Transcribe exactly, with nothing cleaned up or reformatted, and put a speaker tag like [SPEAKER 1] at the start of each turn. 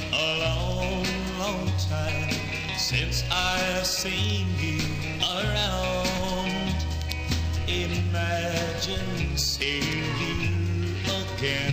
[SPEAKER 1] a long, long time since I've seen you around. Imagine seeing you again.